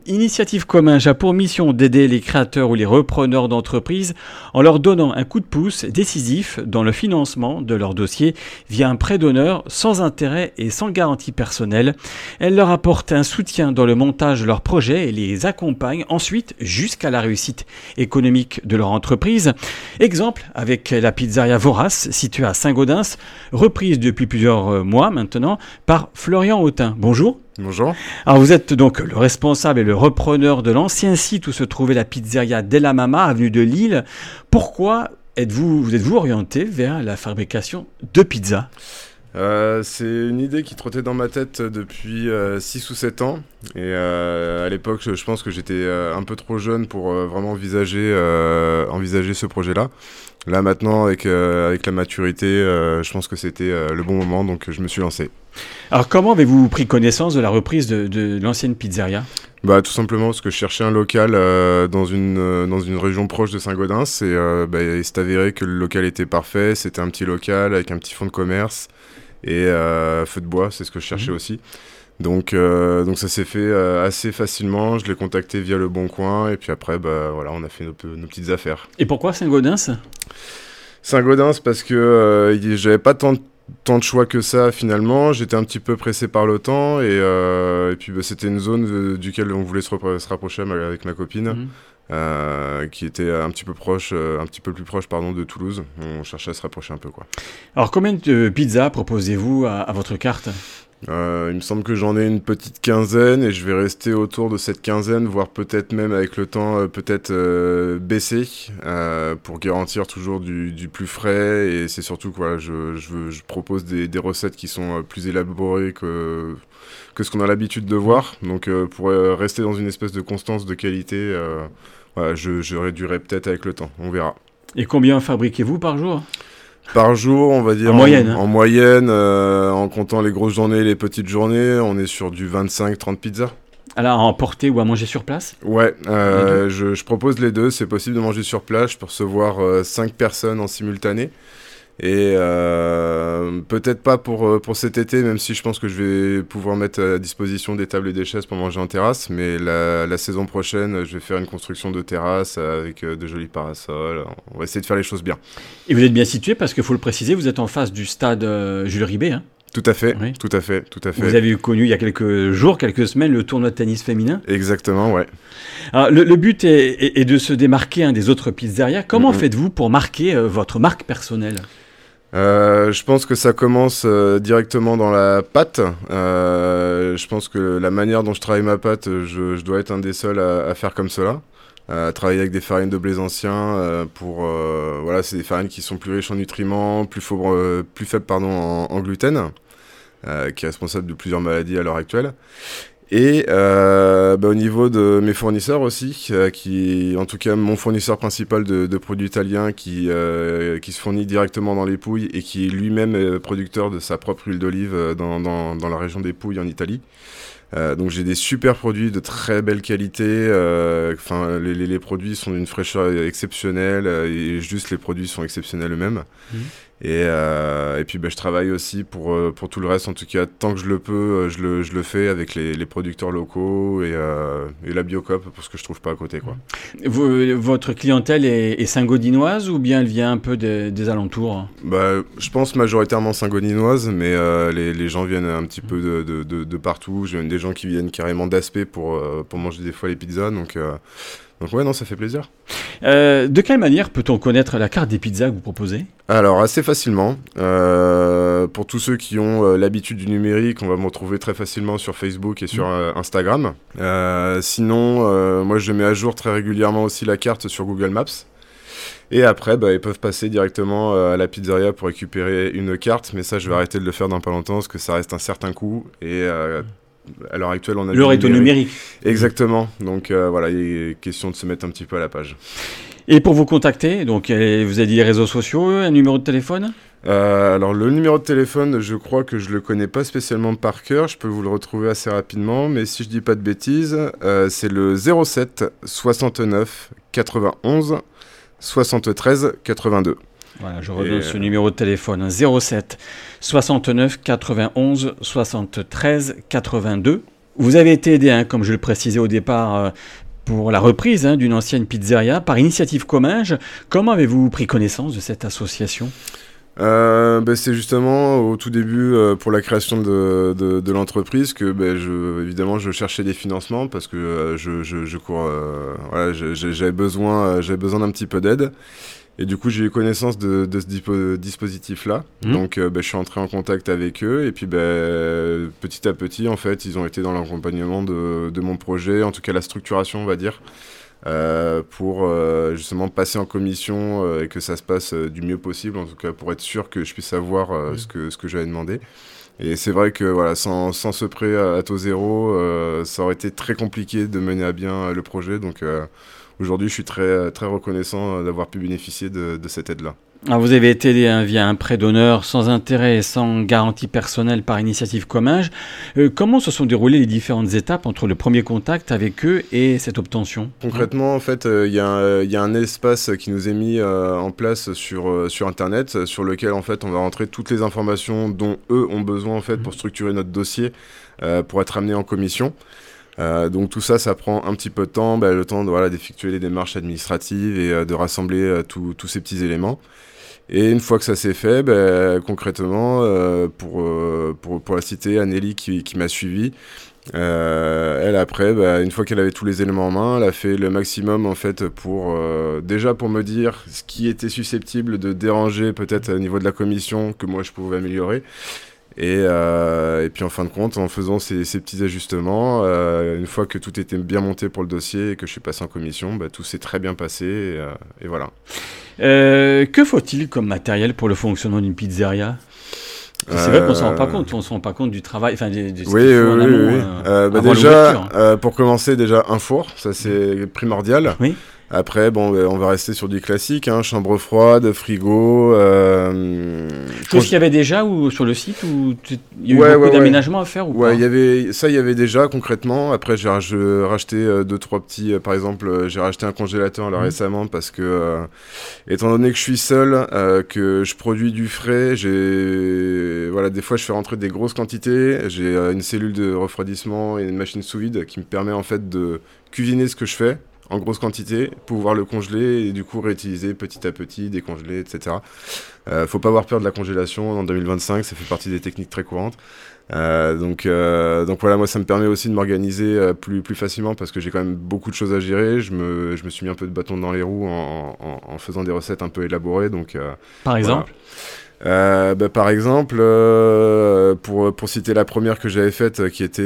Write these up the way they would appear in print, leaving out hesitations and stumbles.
Initiative Comminges a pour mission d'aider les créateurs ou les repreneurs d'entreprises en leur donnant un coup de pouce décisif dans le financement de leur dossier via un prêt d'honneur sans intérêt et sans garantie personnelle. Elle leur apporte un soutien dans le montage de leur projet et les accompagne ensuite jusqu'à la réussite économique de leur entreprise. Exemple avec la pizzeria Vorace située à Saint-Gaudens, reprise depuis plusieurs mois maintenant par Florian Autain. Bonjour. Bonjour. Alors vous êtes donc le responsable et le repreneur de l'ancien site où se trouvait la pizzeria Della Mama, avenue de Lille. Pourquoi vous êtes-vous orienté vers la fabrication de pizzas ? C'est une idée qui trottait dans ma tête depuis 6 ou 7 ans. Et à l'époque, je pense que j'étais un peu trop jeune pour vraiment envisager ce projet-là. Là maintenant, avec la maturité, je pense que c'était le bon moment, donc je me suis lancé. Alors comment avez-vous pris connaissance de la reprise de l'ancienne pizzeria ? Tout simplement parce que je cherchais un local dans une région proche de Saint-Gaudens et il s'est avéré que le local était parfait. C'était un petit local avec un petit fonds de commerce et feu de bois, c'est ce que je cherchais aussi. Donc ça s'est fait assez facilement. Je l'ai contacté via Le Bon Coin et puis après on a fait nos petites affaires. Et pourquoi Saint-Gaudens ? Saint-Gaudens parce que j'avais pas tant de choix que ça finalement. J'étais un petit peu pressé par le temps et puis c'était une zone duquel on voulait se rapprocher avec ma copine. Qui était un petit peu plus proche de Toulouse. On cherchait à se rapprocher un peu, quoi. Alors combien de pizzas proposez-vous à votre carte ? Il me semble que j'en ai une petite quinzaine et je vais rester autour de cette quinzaine, voire peut-être même avec le temps baisser pour garantir toujours du plus frais. Et c'est surtout que je propose des recettes qui sont plus élaborées que ce qu'on a l'habitude de voir. Donc pour rester dans une espèce de constance de qualité, je réduirai peut-être avec le temps, on verra. Et combien fabriquez-vous par jour ? Par jour, on va dire en moyenne, en comptant les grosses journées et les petites journées, on est sur du 25-30 pizzas. Alors à emporter ou à manger sur place ? Ouais, je propose les deux, c'est possible de manger sur place, je peux recevoir 5 personnes en simultané. Et peut-être pas pour cet été, même si je pense que je vais pouvoir mettre à disposition des tables et des chaises pour manger en terrasse. Mais la saison prochaine, je vais faire une construction de terrasse avec de jolis parasols. On va essayer de faire les choses bien. Et vous êtes bien situé parce qu'il faut le préciser, vous êtes en face du stade Jules Ribet. Hein ? Tout à fait, oui. tout à fait. Vous avez connu il y a quelques semaines, le tournoi de tennis féminin ? Exactement, ouais. Alors, le but est de se démarquer des autres pizzerias. Comment faites-vous pour marquer votre marque personnelle ? Je pense que ça commence directement dans la pâte. Je pense que la manière dont je travaille ma pâte, je dois être un des seuls à faire comme cela. Travailler avec des farines de blés anciens c'est des farines qui sont plus riches en nutriments, plus faibles en gluten, qui est responsable de plusieurs maladies à l'heure actuelle. Et au niveau de mes fournisseurs aussi, qui en tout cas mon fournisseur principal de produits italiens qui se fournit directement dans les Pouilles et qui est lui-même producteur de sa propre huile d'olive dans la région des Pouilles en Italie. Donc j'ai des super produits de très belle qualité. Les produits sont d'une fraîcheur exceptionnelle et juste les produits sont exceptionnels eux-mêmes. Et puis je travaille aussi pour tout le reste, en tout cas tant que je le peux, je le fais avec les producteurs locaux et la Biocoop parce que je trouve pas à côté, quoi. Votre clientèle est saint-gaudinoise ou bien elle vient un peu des alentours ? Je pense majoritairement saint-gaudinoise, mais les gens viennent un petit peu de partout. J'ai même des gens qui viennent carrément d'Aspet pour manger des fois les pizzas, donc ouais, non, ça fait plaisir. De quelle manière peut-on connaître la carte des pizzas que vous proposez ? Alors, assez facilement. Pour tous ceux qui ont l'habitude du numérique, on va me retrouver très facilement sur Facebook et sur Instagram. Sinon, moi, je mets à jour très régulièrement aussi la carte sur Google Maps. Et après, ils peuvent passer directement à la pizzeria pour récupérer une carte. Mais ça, je vais arrêter de le faire dans pas longtemps parce que ça reste un certain coût. Et à l'heure actuelle, on a l'heure est au numérique. Exactement. Donc il est question de se mettre un petit peu à la page. Et pour vous contacter, donc vous avez dit les réseaux sociaux, un numéro de téléphone ? Alors le numéro de téléphone, je crois que je le connais pas spécialement par cœur. Je peux vous le retrouver assez rapidement, mais si je dis pas de bêtises, c'est le 07 69 91 73 82. Voilà, je redonne ce numéro de téléphone, 07 69 91 73 82. Vous avez été aidé, comme je le précisais au départ, pour la reprise d'une ancienne pizzeria par Initiative Comminges. Comment avez-vous pris connaissance de cette association ? C'est justement au tout début pour la création de l'entreprise que évidemment je cherchais des financements parce que j'avais besoin d'un petit peu d'aide. Et du coup, j'ai eu connaissance de ce dispositif-là. Donc, je suis entré en contact avec eux. Et puis, petit à petit, en fait, ils ont été dans l'accompagnement de mon projet, en tout cas la structuration, on va dire, pour justement passer en commission et que ça se passe du mieux possible, en tout cas pour être sûr que je puisse avoir ce que j'avais demandé. Et c'est vrai que voilà, sans ce prêt à taux zéro, ça aurait été très compliqué de mener à bien le projet. Donc, aujourd'hui, je suis très, très reconnaissant d'avoir pu bénéficier de cette aide-là. Alors vous avez été aidé via un prêt d'honneur sans intérêt et sans garantie personnelle par Initiative Comminges. Comment se sont déroulées les différentes étapes entre le premier contact avec eux et cette obtention ? Concrètement, en fait, il y a un espace qui nous est mis en place sur Internet, sur lequel en fait on va rentrer toutes les informations dont eux ont besoin en fait pour structurer notre dossier, pour être amené en commission. Donc tout ça prend un petit peu de temps, le temps d'effectuer les démarches administratives et de rassembler tous ces petits éléments. Et une fois que ça s'est fait, concrètement, pour la citer, Anneli qui m'a suivi, elle après, une fois qu'elle avait tous les éléments en main, elle a fait le maximum en fait pour déjà pour me dire ce qui était susceptible de déranger peut-être au niveau de la commission que moi je pouvais améliorer. Et puis en fin de compte, en faisant ces petits ajustements, une fois que tout était bien monté pour le dossier et que je suis passé en commission, tout s'est très bien passé et voilà. Que faut-il comme matériel pour le fonctionnement d'une pizzeria ? C'est vrai qu'on ne se rend pas compte, on se rend pas compte du travail, enfin de ce qu'il faut en amont. Déjà, pour commencer, un four, ça c'est primordial. Oui. Après, on va rester sur du classique, chambre froide, frigo. Tout ce qu'il y avait déjà ou sur le site ou il y a eu beaucoup d'aménagements à faire ou pas ? Il y avait déjà concrètement. Après, j'ai racheté 2-3 petits. Par exemple, j'ai racheté un congélateur là récemment parce que, étant donné que je suis seul, que je produis du frais, des fois je fais rentrer des grosses quantités. J'ai une cellule de refroidissement et une machine sous vide qui me permet en fait de cuisiner ce que je fais en grosse quantité, pouvoir le congeler et du coup réutiliser petit à petit, décongeler, etc. Faut pas avoir peur de la congélation en 2025, ça fait partie des techniques très courantes. Donc voilà, moi ça me permet aussi de m'organiser plus facilement parce que j'ai quand même beaucoup de choses à gérer. Je me suis mis un peu de bâton dans les roues en faisant des recettes un peu élaborées. Donc, par exemple par exemple, pour citer la première que j'avais faite, qui était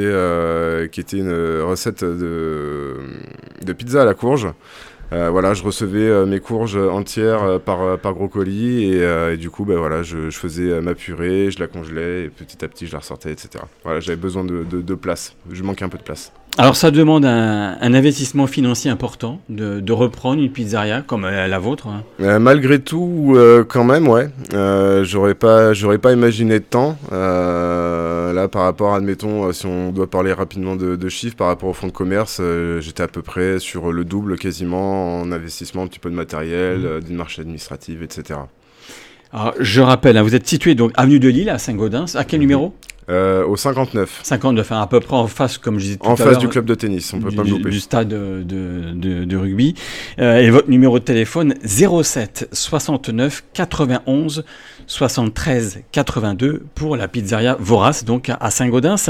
une recette de pizza à la courge. Je recevais mes courges entières par gros colis et du coup, je faisais ma purée, je la congelais et petit à petit je la ressortais, etc. Voilà, j'avais besoin de place. Je manquais un peu de place. Alors ça demande un investissement financier important de reprendre une pizzeria comme la vôtre. Malgré tout, quand même, ouais. J'aurais pas imaginé de temps. Là, par rapport, admettons, si on doit parler rapidement de chiffres, par rapport au fonds de commerce, j'étais à peu près sur le double quasiment en investissement, un petit peu de matériel, d'une marche administrative, etc. Alors, je rappelle, vous êtes situé donc avenue de Lille à Saint-Gaudens. À quel numéro ? Au 59. 59, à peu près en face, comme je disais tout à l'heure. En face du club de tennis, on peut pas me louper. Du stade de rugby. Et votre numéro de téléphone, 07 69 91 73 82 pour la pizzeria Vorace, donc à Saint-Gaudens.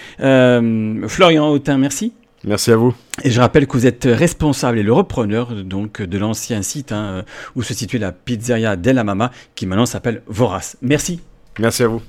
Florian Hautain, merci. Merci à vous. Et je rappelle que vous êtes responsable et le repreneur donc, de l'ancien site où se situait la pizzeria Della Mama, qui maintenant s'appelle Vorace. Merci. Merci à vous.